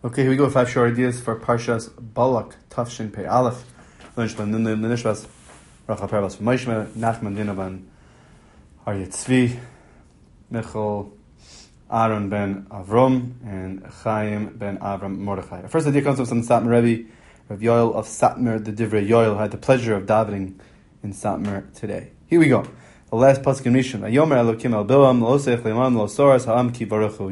Okay, here we go. 5 short ideas for Parshas Balak, Tafshin Pei Aleph. Lunchman, Nishvas, Racha Pervas from Mishma, Nachman Dinavan, Arya Tzvi, Michal, Aaron ben Avram, and Chaim ben Avram Mordechai. Our first idea comes from Satmar Rebbe, Rav Yoel of Satmar, the Divrei Yoel, had the pleasure of davening in Satmar today. Here we go. The last pasuk in Rishon. Ayomer Elokim El Bilam, Lo Osech Leiman, Lo Soras Ha'am Ki Baruchu.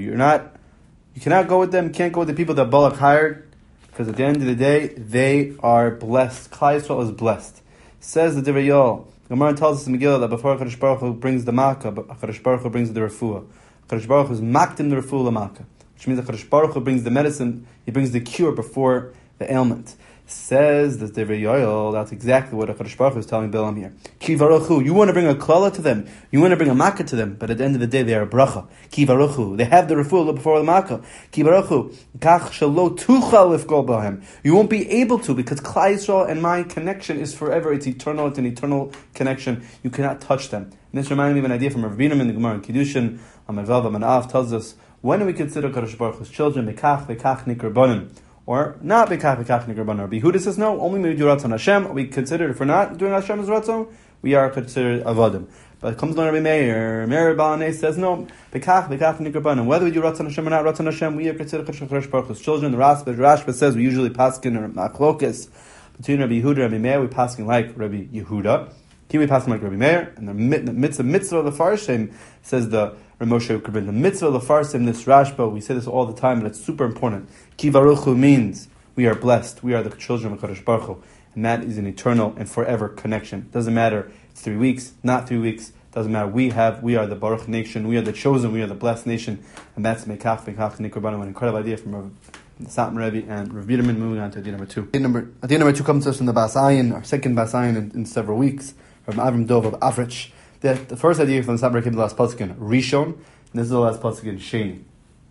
You cannot go with them. You can't go with the people that Balak hired, because at the end of the day, they are blessed. Klal Yisrael is blessed. Says the Divrei Yoel. Gemara tells us in Megillah that before HaKadosh Baruch Hu brings the Makkah, HaKadosh Baruch Hu brings the Refuah. HaKadosh Baruch Hu is makdim the Refuah Makkah, which means that HaKadosh Baruch Hu brings the medicine, he brings the cure before the ailment. Says the Divrei Yoel, that's exactly what HaKadosh Baruch Hu is telling Bilam here. Ki varuchu, you want to bring a klala to them, you want to bring a makkah to them, but at the end of the day they are a bracha. Ki varuchu, they have the refuah before the makkah. Ki varuchu, kach shelo tuchal lifgol b'hem. You won't be able to, because Klal Yisrael and my connection is forever, it's eternal, it's an eternal connection. You cannot touch them. And this reminded me of an idea from Rav Binam in the Gemara in Kiddushin, Amavav Amanav tells us, when do we consider HaKadosh Baruch Hu's children? Bekach nikar banim. Or not bekach nikar banim. Rabbi Yehuda says no, only when we do Ratzon Hashem. We consider, if we're not doing Hashem's Ratzon, we are considered Avadim. But it comes on Rabbi Meir Balanei says no, bekach nikar banim. Whether we do Ratzon Hashem or not Ratzon Hashem, we are considered HaKadosh Baruch Hu's children. The Rashba says we usually paskin or machlokes between Rabbi Yehuda and Rabbi Meir. We paskin like Rabbi Yehuda. Here we pass like Rabbi Meir, and the mitzvah of the Farshim, says the Ramoshe Ukrabin. The mitzvah of the Farshim, this Rashba, we say this all the time, and it's super important. Ki Baruchu means we are blessed, we are the children of HaKadosh Baruch Hu, and that is an eternal and forever connection. Doesn't matter, it's 3 weeks, not 3 weeks, doesn't matter. We are the Baruch nation, we are the chosen, we are the blessed nation, and that's Mekach Nikorban, an incredible idea from Satmar Rebbe and Rav Biderman. Moving on to idea number 2. Idea number 2 comes to us from the Bas Ayin, our second Bas Ayin in several weeks, from Avram Dov of Avrich. The first idea from the Satmar came to the last pasuk in Rishon, and this is the last pasuk in Sheni.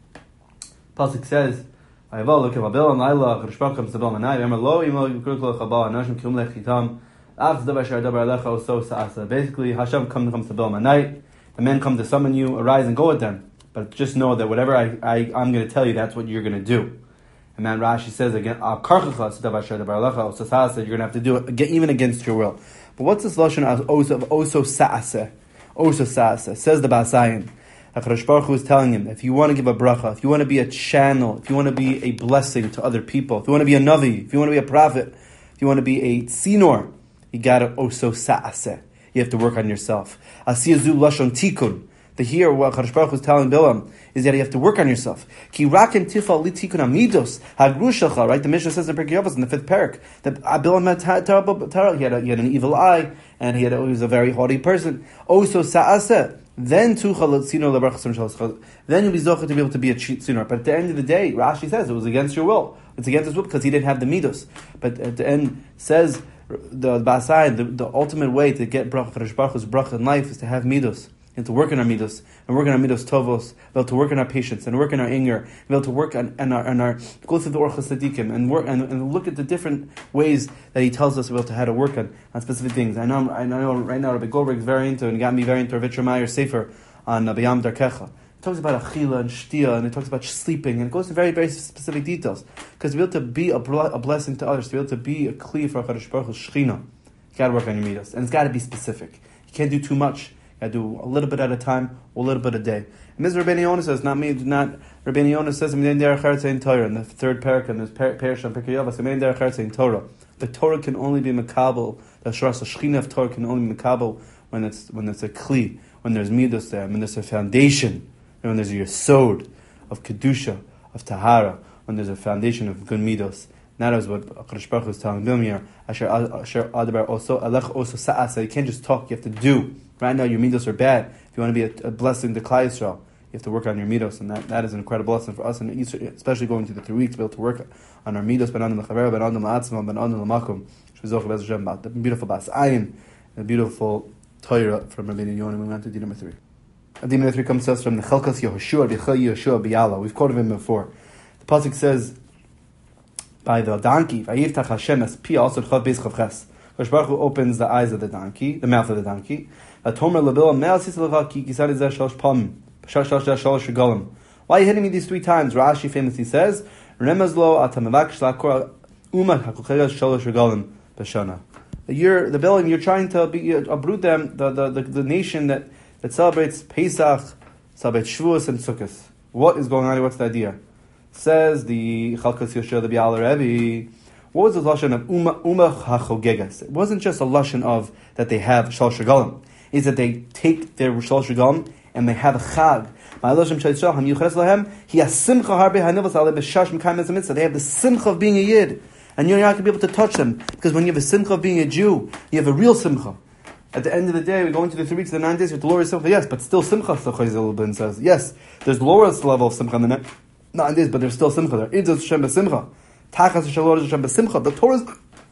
Pasuk says, "Ayaval lokem abel and Laila Kadosh Baruch Hu comes to Bel Manai. Amar lo imo yukruk lo chabal anashim kium lechitam. Af davar shar davar alecha oso saasa." Basically, Hashem comes to Bel Manai. The men come to summon you. Arise and go with them. But just know that whatever I'm going to tell you, that's what you're going to do. And then Rashi says again, "Al karchacha davar shar davar alecha oso saasa." You're going to have to do it even against your will. But what's this lashon of oso saaseh? Oso saaseh. Says the Bas Ayin. HaKadosh Baruch Hu is telling him, if you want to give a bracha, if you want to be a channel, if you want to be a blessing to other people, if you want to be a navi, if you want to be a prophet, if you want to be a tzinor, you got to oso saaseh. You have to work on yourself. Asiyazu lashon tikun. The here, what HaKadosh Baruch Hu is telling Bilam is that you have to work on yourself. Ki raken tifal li tikun amidos hagrushach. Right, the Mishnah says in Pirkei Avos in the 5th parak that Bilam had terrible. He had an evil eye, and he was a very haughty person. Also saaseh. Then you'll be zocher to be able to be a tzino. But at the end of the day, Rashi says it was against your will. It's against his will because he didn't have the midos. But at the end says the Bas Ayin, the ultimate way to get bracha Kadosh Baruch Hu's bracha in life is to have midos. And to work on our midos, and work on our midos tovos, be able to work on our patience, and work on our anger, be able to work on our go through the Orchos Tzadikim, and work and look at the different ways that he tells us about how to work on specific things. I know right now Rabbi Goldberg is very into, and got me very into Ravitcher Meyer Sefer on Bayam Darkecha. It talks about achila and shtia, and it talks about sleeping, and it goes to very, very specific details. Because to be able to be a blessing to others, to be able to be a kli for HaKadosh Baruch Hu's shechina, you got to work on your midos, and it's got to be specific. You can't do too much. I do a little bit at a time, or a little bit a day. And this Rabbeinu Yonah says, not me, not Rabbeinu Yonah says in the 3rd parak, and this parish on Pirkei Avos, Torah. The Torah can only be makabel. The Shras Shechina of Torah can only be makabel when it's a kli, when there's midos there, when there's a foundation, and when there's a yesod of kedusha, of tahara, when there's a foundation of good midos. That is what HaKadosh Baruch Hu is telling Bilam here. Asher adabar also alech oso saasa. You can't just talk; you have to do. Right now, your midos are bad. If you want to be a blessing to Klal Yisrael, you have to work on your midos, and that is an incredible lesson for us, and especially going through the 3 weeks, to be able to work on our midos, ben adam l'chaver, ben adam la'atzma, ben adam l'makom. The beautiful Bas Ayin, the beautiful Torah from Rabbeinu Yonah. We went to Dina number 3. Dina number 3 comes to us from the Chelkas Yehoshua, B'chai Yehoshua B'yala. We've quoted him before. The pasuk says, by the donkey, Vayiftach Hashem es pi also chav beis chav ches. HaKadosh Baruch Hu opens the eyes of the donkey, the mouth of the donkey. Why are you hitting me these 3 times? Rashi famously says, Remezlo atamavakish lakor umat hakucheres shalosh regalim b'shana. You're the Balaam. You're trying to uproot them, the nation that celebrates Pesach, celebrates Shavuos and Sukkot. What is going on here? What's the idea? Says the Chalkas Yoshua, the Biala Rebbe. What was the lashon of umah hachogegas? It wasn't just a lashon of that they have shalosh regalim. It's that they take their shalosh regalim and they have a chag. He has simcha harbe hanivas ale b'shash mekayim mitzvah. They have the simcha of being a yid, and you're not going to be able to touch them because when you have a simcha of being a Jew, you have a real simcha. At the end of the day, we go into the 3 weeks of the 9 days with the lower simcha. Yes, but still simcha. So Chayil ben says yes. There's the lowest level of simcha in the 9 days, but there's still simcha there. It's Hashem b'simcha. Tachas Shalor Hashem b'simcha. The Torah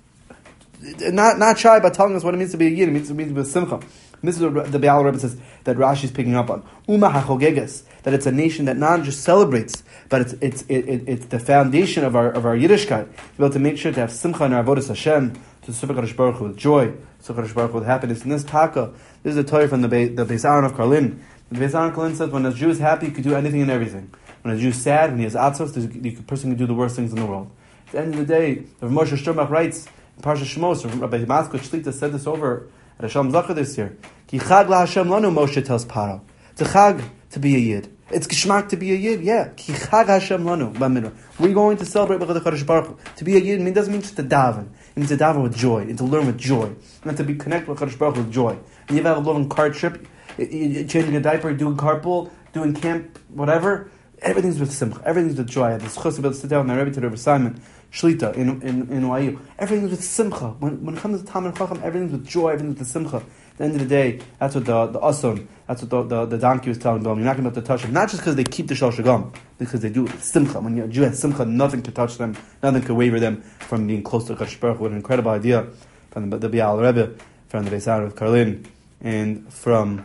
is not shy about telling us what it means to be a yid. It means to be b'simcha. This is what the Biala Rebbe says that Rashi is picking up on. Umah hachogeges, that it's a nation that not just celebrates, but it's the foundation of our Yiddishkeit. To be able to make sure to have simcha in our avodas Hashem, to serve Kadosh Baruch Hu with joy, serve Kadosh Baruch Hu with happiness. In this taka, this is a Torah from the Beis Aaron of Karlin. The Beis Aaron of Karlin says when a Jew is happy, he can do anything and everything. When a Jew is sad, when he has atzos, the person can do the worst things in the world. At the end of the day, Rav Moshe Shternbach writes in Parsha Shmos, Rabbi Maskot Shlita said this over at Hashem Zachar this year. Ki chag la Hashem lanu, Moshe tells Paro. It's a chag to be a yid. It's geschmack to be a yid. Yeah. Ki chag Hashem lanu. We're going to celebrate with the Kadosh Baruch Hu. To be a yid doesn't mean just to daven. It means to daven with joy and to learn with joy and to be connected with Kadosh Baruch Hu with joy. And you have a little car trip, changing a diaper, doing carpool, doing camp, whatever. Everything's with simcha. Everything's with joy. I have this chus to sit down with my Rebbe to Rebbe Simon Shlita in YU. Everything's with simcha. When it comes to Talmid Chacham, everything's with joy. Everything's with simcha. At the end of the day, that's what the ason, that's what the donkey was telling them. You're not going to be able to touch them. Not just because they keep the shalosh regalim, because they do it with simcha. When you're a Jew has simcha, nothing can touch them. Nothing can waver them from being close to Kadosh Baruch Hu. What an incredible idea from the Biala Rebbe, from the Beis Aaron of Karlin, and from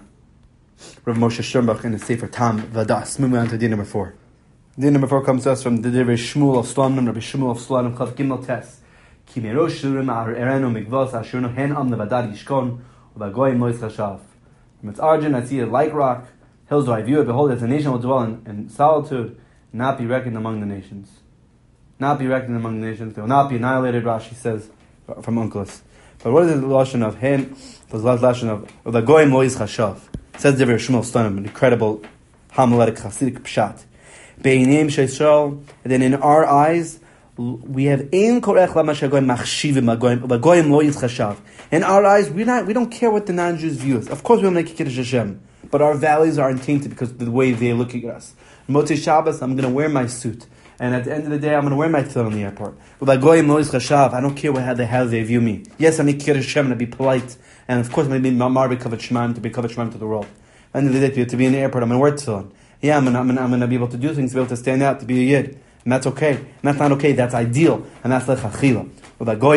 Rav Moshe Sternbach in the Sefer Tam Vadas. Moving on to din number 4. Din number 4 comes to us from the Divrei Shmuel of Slonim, Rabbi Shmuel of Slonim, Chav Gimel Tes. Ki merosh shurim ar erenu migvos ashurnu hen am levadad yishkon uvagoyim lois chashav. From its origin, I see it like rock. Hills do I view it. Behold, as a nation will dwell in solitude, not be reckoned among the nations. Not be reckoned among the nations. They will not be annihilated, Rashi says, from Onkelos. But what is the lashon of hen? The lashon of uvagoyim lois chashav. Says Divrei Shmuel Slonim, an incredible homiletic Hasidic pshat. Beinim sheisrael, and then in our eyes, we have ein korech lamashagoyim machshivim agoyim lo yitzchashav. In our eyes, we don't care what the non-Jews view us. Of course, we don't make Kiddush Hashem, but our values are untainted because of the way they look at us. Motzei Shabbos, I'm going to wear my suit, and at the end of the day, I'm going to wear my tefillin in the airport. Agoyim lo yitzchashav, I don't care how they view me. Yes, I make Kiddush Hashem and I be polite, and of course, I'm going to be marbe kavat shemaim to be kavat shemaim to the world. At the end of the day, to be in the airport, I'm going to wear tefillin. Yeah, I'm going to be able to do things, to be able to stand out, to be a yid. And that's okay. And that's not okay. That's ideal. And that's like chachila. That's what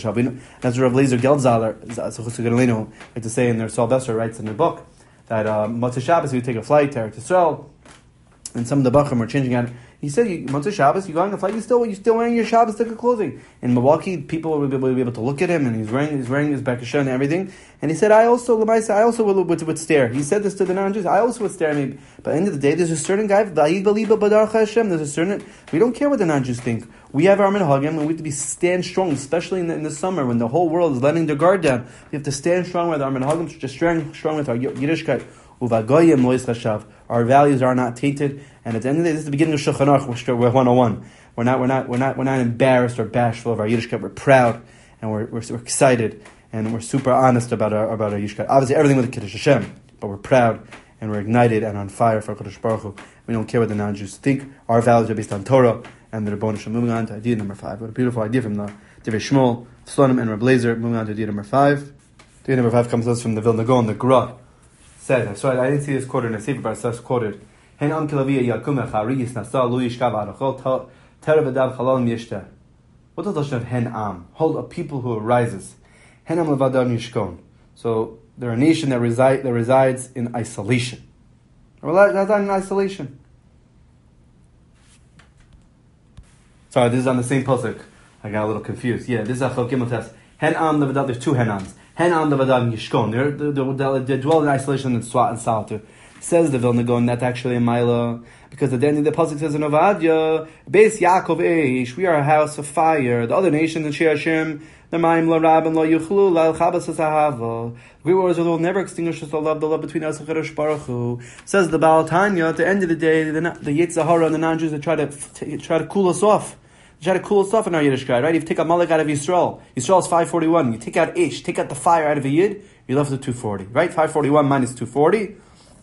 Rav Lezer Geldzaler, like to say in their Saul Besser writes in the book, that Motzei Shabbos, he would take a flight to Eretz Yisrael, and some of the Bachrim were changing out. He said, Motzei Shabbos, you go on a flight, you're still wearing your Shabbos ticket clothing. In Milwaukee, people will be able to look at him, and he's wearing his Bekasher and everything. And he said, I also would stare. He said this to the non-Jews, I also would stare. Maybe. But at the end of the day, there's a certain guy, there's a certain, we don't care what the non-Jews think. We have our minhagim, and we have to stand strong, especially in the summer when the whole world is letting their guard down. We have to stand strong with our minhagim, just stand strong with our Yiddishkeit. Uvagoyim lois chashav. Our values are not tainted, and at the end of the day, this is the beginning of Shulchan Aruch. We're 101. We're not embarrassed or bashful of our Yiddishkeit. We're proud, and we're excited, and we're super honest about our Yiddishkeit. Obviously, everything with the Kiddush Hashem, but we're proud and we're ignited and on fire for Kadosh Baruch Hu. We don't care what the non-Jews think. Our values are based on Torah and the Rebbeinu Shalom. Moving on to idea number 5. What a beautiful idea from the Divrei Shmuel, Slonim, and Reb Lezer. Moving on to idea number 5. Idea number 5 comes to us from the Vilna Gaon, the Gra. Said, so I didn't see this quoted in a sefer, but it's quoted. Hen am kilavia yakum echariyis nasa lu yishkav arachol terev adav chalal miyishta. What does the lashon of hen am? Hold a people who arises. Hen am levadam yishkon. So they're a nation that resides in isolation. That's not in isolation. Sorry, this is on the same pasuk. I got a little confused. Yeah, this is Achal Gimel Tes. Hen am levadam. There's two hen ams. Hen am levadam yishkon. They dwell in isolation and solitude. Says the Vilna Gaon, that's actually a Maila, because at the end of the pasuk says in Ovadia, Beis Yaakov Eish, we are a house of fire. The other nations in Shir Hashem, the Maim lo Rab and lo Yuchlu, la Chabas Ahava. The great waters will never extinguish the love between us and Kadosh Baruch Hu. Says the Baal Tanya, at the end of the day, the Yetzer Hara and the non-Jews that try to cool us off. Try to cool us off in our Yiddishkeit, right? If you take Amalek out of Yisrael, Yisrael is 541. You take out Ish, take out the fire out of a Yid, you're left with 240, right? 541 minus 240,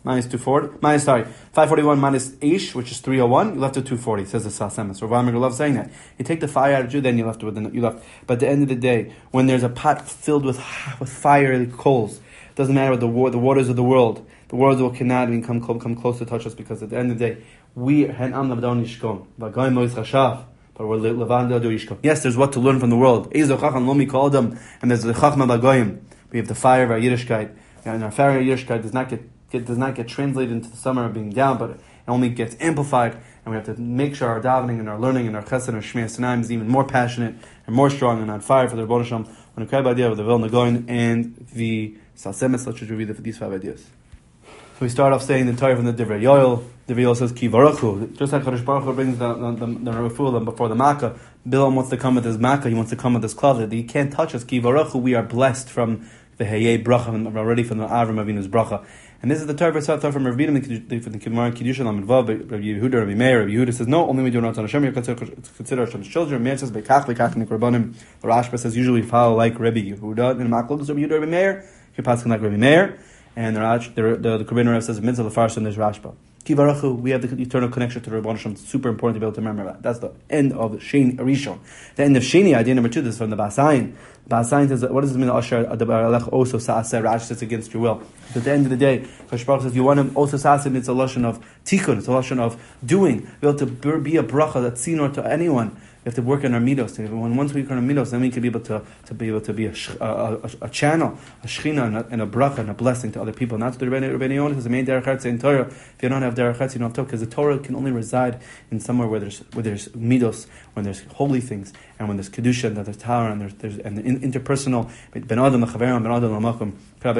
541 minus Ish, which is 301, you're left with 240, says the Sas Emes. Rav Amir loves saying that. You take the fire out of Jew, then you're left with you left. But at the end of the day, when there's a pot filled with fiery coals, it doesn't matter what the waters of the world cannot even come close to touch us, because at the end of the day, we Hen Am Lavdon Yishkon, V'Goyim Lo Yitzchashav. But we're Levanda do Yishkon. Yes, there's what to learn from the world. Ezo Chacham Lomi called them, and there's the Chachma Bagoyim. We have the fire of our Yiddishkeit, and our fire of Yiddishkeit does not get translated into the summer of being down, but it only gets amplified. And we have to make sure our davening and our learning and our chesed and our Shmei Sinaim is even more passionate and more strong and on fire for the Rebbeinu Shalom. When we idea with the Vilna Gaon and the Sas Emes, let's just review these 5 ideas. So we start off saying the Torah from the Divrei Yoel. Divrei Yoel says, Ki Baruchu. Just like Kadosh Baruch Hu brings the refuah before the Makkah, Bilam wants to come with his Makkah, he wants to come with his closet. He can't touch us. Ki Baruchu, we are blessed from the Hayei Bracha, already from the Avram Avinu's Bracha. And this is the Torah from Rav Bidam, the Gemara Kiddushin Lamed Vav, Rabbi Yehuda, Rabbi Meir. Rabbi Yehuda says, no, only we do not on Hashem, you consider Hashem's children. Meir says, Bekach Nikorbanim. The Rashba says, usually follow like Rabbi Yehuda. And Maklov is Rabbi Yehuda, Rabbi Meir. You pass like Rabbi Meir. And the Korban Rav says, Mitzvah Lafarsh, and there's Rashba. Ki Baruch Hu, we have the eternal connection to the Rebbeinu Shalom. It's super important to be able to remember that. That's the end of Sheni Rishon. The end of Sheni, idea number 2, this is from the Basayin. Basayin says, what does it mean? Asher Adabar Alech Oso Sa'aseh, Rash says against your will. At the end of the day, Kadosh Baruch says, you want him Oso Sa'aseh, it's a lashon of tikkun, it's a lashon of doing. Be able to be a bracha that's seen to anyone. We have to work on our midos. Once we work on our midos, then we can be able to be a channel, a shechina, and a bracha, and a blessing to other people. Not to the Rebbeinu Yonah, because the main derech eretz in Torah. If you don't have derech eretz, you don't have Torah, because the Torah can only reside in somewhere where there's midos, when there's holy things, and when there's kedusha, and there's tahara, and there's the interpersonal ben adam l'chaverim, ben adam l'makom. The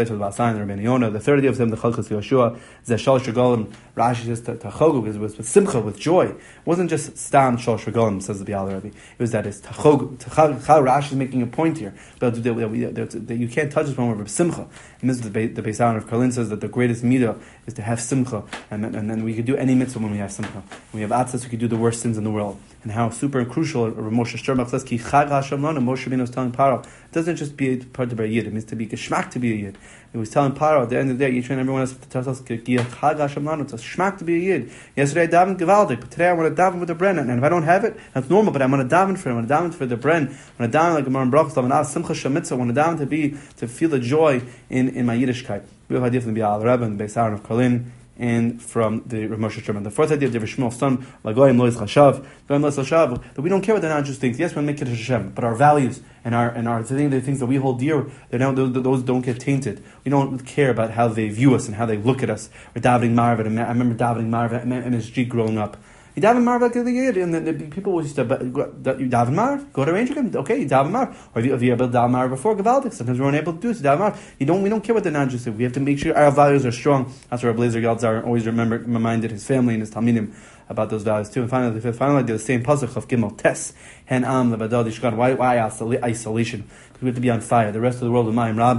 third idea of them, the Chalchas Yoshua, is that Shalosh Regalim, Rashi says Tachogu, is with simcha, with joy. It wasn't just Stam Shalosh Regalim, says the Bial Rebbe. It was that it's Tachogu. Rashi is making a point here, but that you can't touch this one with simcha. And this is the Beis Aaron of Karlin says that the greatest midah is to have simcha, and then we could do any mitzvah when we have simcha. When we have atzas, we could do the worst sins in the world. And how super crucial Moshe Sherbach says, Ki Chag Hashem Lanu, Moshe Rabbeinu was telling Paro, it doesn't just be a part of a yid, it means to be geschmack to be a yid. He was telling Paro at the end of the day, each and everyone else to tell us, Ki Chag Hashem Lanu, it's a schmack to be a yid. Yesterday I davened gewaldig, but today I want to daven with the bren, and if I don't have it, that's normal, but I want to daven for it, I want to daven for the bren, I want to daven like a Maran Brachos, I want to ask Simcha Shemitza, I want to daven to feel the joy in my Yiddishkeit. We have idea from the Bial Rebbe and the Beis Aaron of Karlin, and from the Rav Moshe Sherman. The fourth idea of the Shmuel's son, Lagoyim Lo Yitzchashav, that we don't care what the non-Jews think. Yes, we make it Hashem, but our values and our the things that we hold dear, those don't get tainted. We don't care about how they view us and how they look at us. We're davening Marv. I remember davening Marv at MSG growing up. You daven Marv like the Yid, and the people always used to, you daven Marv, go to Ranger Camp, okay, you daven Marv. Or if you're able to daven Marv before, Gavaldik, sometimes we're unable to do it, so daven Marv. We don't care what the non-Jews say. We have to make sure our values are strong. That's where Blazer Yaldzar always reminded his family and his Talmidim about those values too. And finally, the same pasuk of Gimel Tes, Hen Am Levadad Yishkan. Why isolation? Because we have to be on fire. The rest of the world,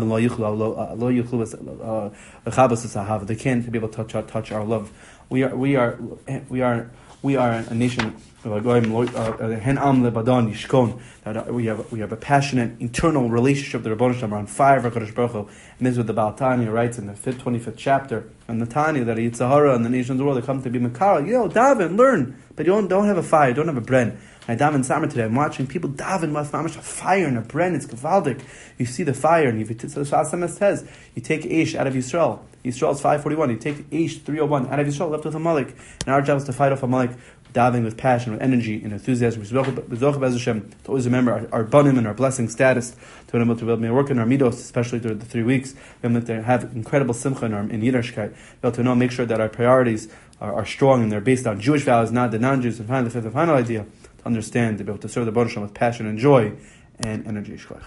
they can't be able to touch our love. We are a nation that we have a passionate internal relationship with the Rebbeinu Shalom. We're on fire for Kadosh Baruch Hu. And this is what the Baal Tanya writes in the 25th chapter and the Tanya, that Yetzer Hara and the nations of the world, they come to be Makara. Daven, learn, but you don't have a fire, don't have a bren. I daven Summer today. I'm watching people daven with a fire and a bren. It's gewaldik. You see the fire, and so the Sas Emes says, you take Eish out of Yisrael. Yisrael is 541. You take Eish 301 out of Yisrael, left with Amalek. And our job is to fight off Amalek, davening with passion, with energy, and enthusiasm. To always remember our banim and our blessing status, to be able to work in our midos, especially during the 3 weeks. Be able to have incredible simcha in Yiddishkeit. Be able to make sure that our priorities are strong and they're based on Jewish values, not the non-Jews. And finally, the fifth and final idea, to understand, to be able to serve the Rebbeinu Shalom with passion and joy and energy.